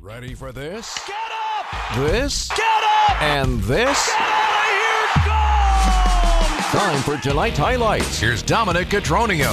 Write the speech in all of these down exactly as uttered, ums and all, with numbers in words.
Ready for this? Get up! This? Get up! And this? Get out of here! Go! Time for tonight's highlights. Here's Dominic Cotroneo.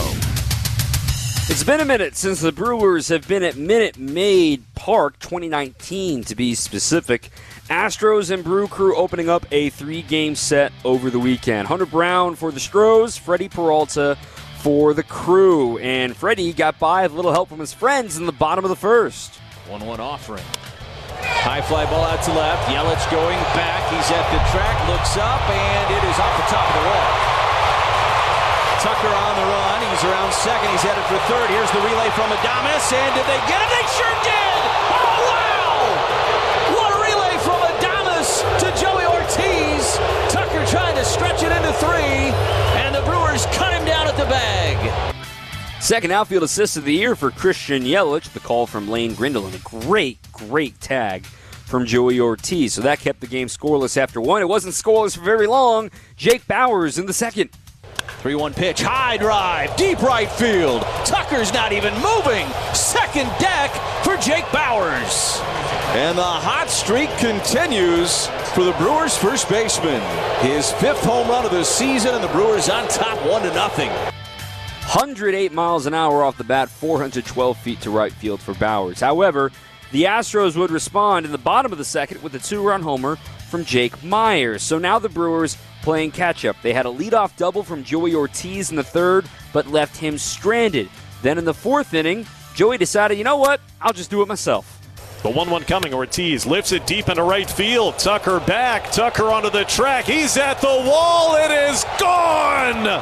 It's been a minute since the Brewers have been at Minute Maid Park, twenty nineteen to be specific. Astros and Brew Crew opening up a three-game set over the weekend. Hunter Brown for the Stros, Freddie Peralta for the Crew. And Freddie got by with a little help from his friends in the bottom of the first. one one offering. High fly ball out to left. Yelich going back. He's at the track, looks up, and it is off the top of the wall. Tucker on the run. He's around second. He's headed for third. Here's the relay from Adames, and did they get it? They sure did! Oh, wow! What a relay from Adames to Joey Ortiz. Tucker trying to stretch it into three, and the Brewers cut him down at the bag. Second outfield assist of the year for Christian Yelich. The call from Lane Grindle, and a great, great tag from Joey Ortiz. So that kept the game scoreless after one. It wasn't scoreless for very long. Jake Bauers in the second. three one pitch, high drive, deep right field. Tucker's not even moving. Second deck for Jake Bauers. And the hot streak continues for the Brewers' first baseman. His fifth home run of the season, and the Brewers on top one to nothing. one hundred eight miles an hour off the bat, four hundred twelve feet to right field for Bauers. However, the Astros would respond in the bottom of the second with a two-run homer from Jake Myers. So now the Brewers playing catch-up. They had a leadoff double from Joey Ortiz in the third, but left him stranded. Then in the fourth inning, Joey decided, you know what, I'll just do it myself. The one one coming. Ortiz lifts it deep into right field. Tucker back. Tucker onto the track. He's at the wall. It is gone!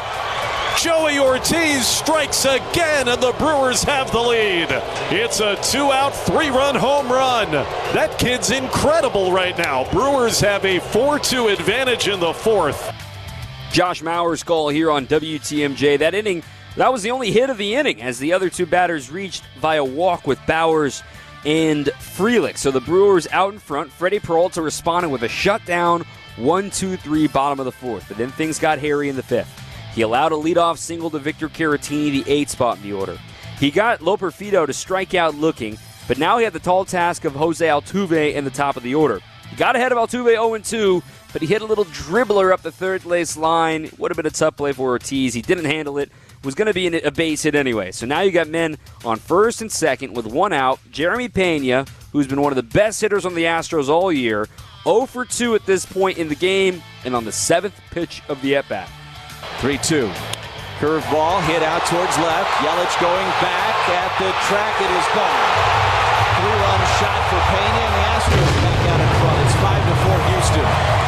Joey Ortiz strikes again, and the Brewers have the lead. It's a two-out, three-run home run. That kid's incredible right now. Brewers have a four two advantage in the fourth. Josh Mauer's call here on W T M J. That inning, that was the only hit of the inning, as the other two batters reached via walk with Bauers and Frelick. So the Brewers out in front. Freddie Peralta responding with a shutdown, one two three, bottom of the fourth. But then things got hairy in the fifth. He allowed a leadoff single to Victor Caratini, the eighth spot in the order. He got Loperfido to strike out looking, but now he had the tall task of Jose Altuve in the top of the order. He got ahead of Altuve oh two, but he hit a little dribbler up the third base line. Would have been a tough play for Ortiz. He didn't handle it. Was going to be a base hit anyway. So now you got men on first and second with one out. Jeremy Pena, who's been one of the best hitters on the Astros all year, oh for two at this point in the game, and on the seventh pitch of the at-bat. three two. Curveball hit out towards left. Yelich going back at the track. It is gone. Three-run shot for Pena, and the Astros back out in front. It's five to four Houston.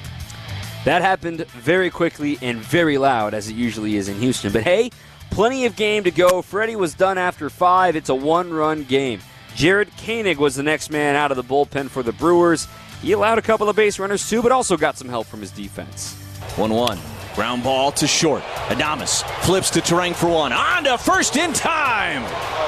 That happened very quickly and very loud, as it usually is in Houston. But hey, plenty of game to go. Freddie was done after five. It's a one-run game. Jared Koenig was the next man out of the bullpen for the Brewers. He allowed a couple of base runners too, but also got some help from his defense. one one. Ground ball to short. Adames flips to Terang for one. On to first in time.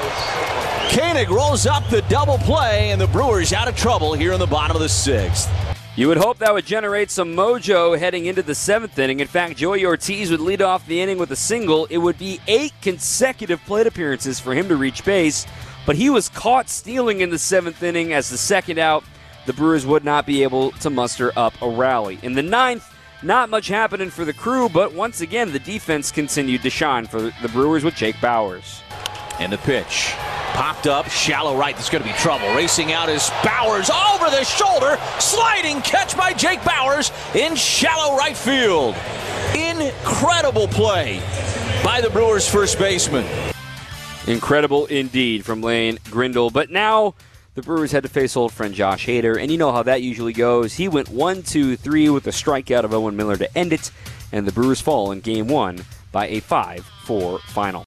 Koenig rolls up the double play, and the Brewers out of trouble here in the bottom of the sixth. You would hope that would generate some mojo heading into the seventh inning. In fact, Joey Ortiz would lead off the inning with a single. It would be eight consecutive plate appearances for him to reach base, but he was caught stealing in the seventh inning as the second out. The Brewers would not be able to muster up a rally. In the ninth, not much happening for the Crew, but once again, the defense continued to shine for the Brewers with Jake Bauers. And the pitch. Popped up, shallow right. There's going to be trouble. Racing out is Bauers over the shoulder. Sliding catch by Jake Bauers in shallow right field. Incredible play by the Brewers' first baseman. Incredible indeed from Lane Grindle. But now the Brewers had to face old friend Josh Hader, and you know how that usually goes. He went one two three with a strikeout of Owen Miller to end it, and the Brewers fall in game one by a five four final.